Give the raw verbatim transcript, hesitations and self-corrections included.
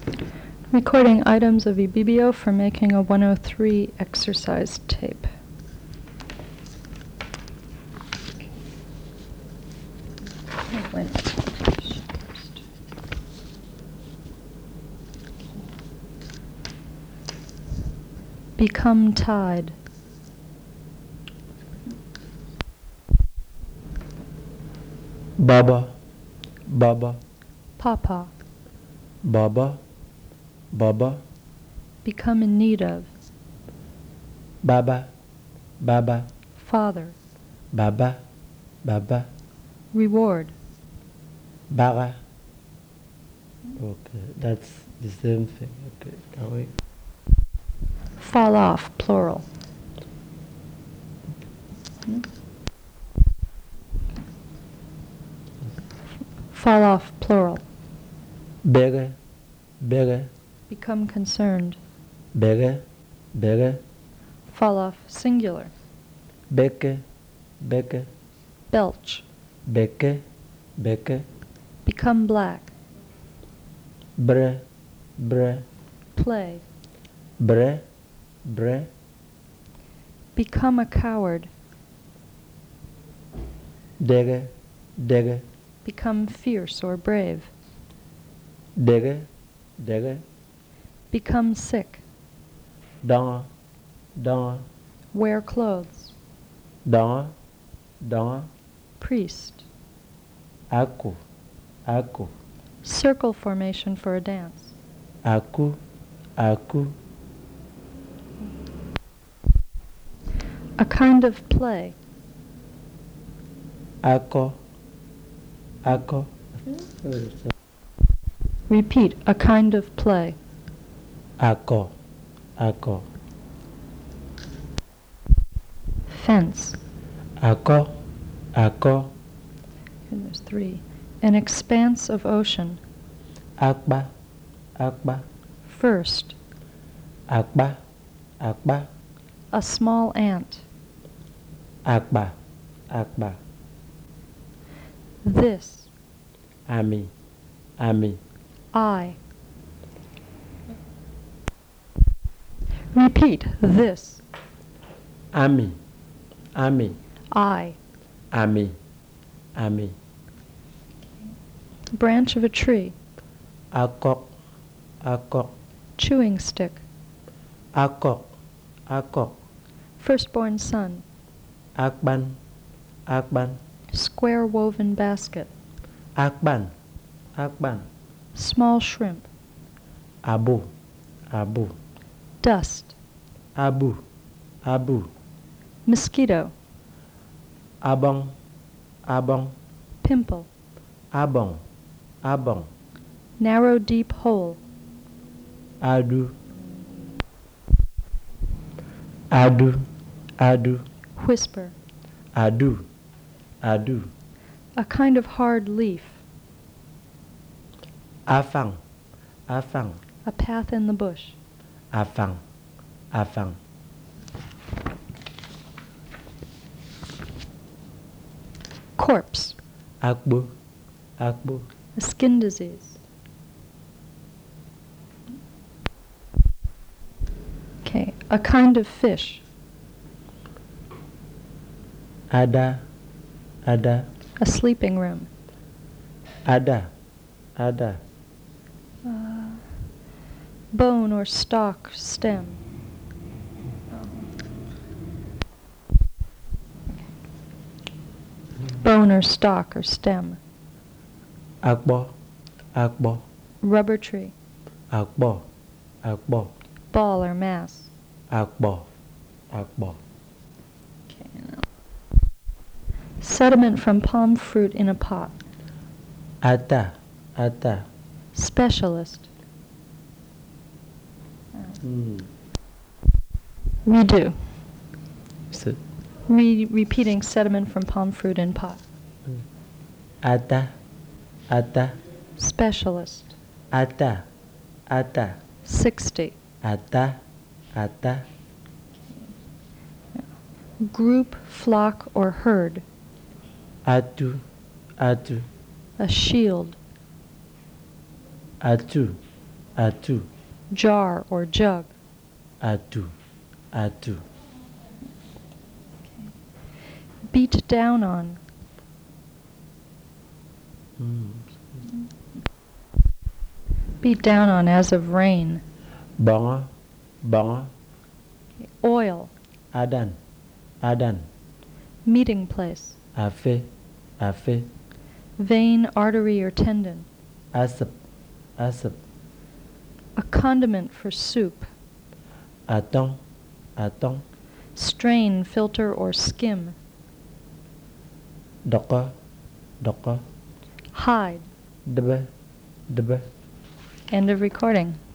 Recording items of Ibibio for making a one oh three exercise tape. Oh, wait a minute. Become tied. Baba, Baba, Papa. Baba, Baba, Become in need of. Baba, Baba, Father. Baba, Baba, Reward. Bara. Okay, that's the same thing. Okay, can we? Fall off, plural. Fall off, plural. Bere, bere, Become concerned. bere, bere, Fall off, singular. beke, beke, Belch. beke, beke, Become black. bre, bre, Play. bre, bre, Become a coward. dege, dege, Become fierce or brave. dege, dege, Become sick. danga, danga, Wear clothes. danga, danga, Priest. aku, aku, Circle formation for a dance. aku, aku, A kind of play. ako, ako. Repeat, a kind of play. Ako, ako, Fence. ako, ako, And there's three. An expanse of ocean. akba, akba, First, akba, akba, a small ant. akba, akba, This, ami, ami, I. Repeat, this, ami, ami, I. ami, ami, Branch of a tree. akok, akok, Chewing stick. akok, akok, Firstborn son. akban, akban, Square woven basket. akban, akban, Small shrimp. abu, abu, Dust. abu, abu, Mosquito. abong, abong, Pimple. abong, abong, Narrow deep hole. adu, adu, adu, Whisper. adu, adu, A kind of hard leaf. afang, afang, A path in the bush. afang, afang, Corpse. akbu, akbu, A skin disease. Okay, a kind of fish. ada, ada, A sleeping room. ada, ada, Uh, bone or stalk, stem. Bone or stalk or stem. akbo, akbo, Rubber tree. akbo, akbo, Ball or mass. akbo, akbo, Okay, now. Sediment from palm fruit in a pot. ata, ata, Specialist. hmm. Redo. So, Re- repeating sediment from palm fruit in pot. ata, ata, Specialist. ata, ata, sixty. ata, ata, Group, flock, or herd. atu, atu, A shield. atu, atu, jar or jug. atu, atu, Beat down on. mm. Beat down on as of rain. Bongo, bongo, Oil. adan, adan, Meeting place. afe, afe, Vein, artery, or tendon. asap, asap, A condiment for soup. atong, atong, Strain, filter, or skim. doko, doko, Hide. debe, debe. End of recording.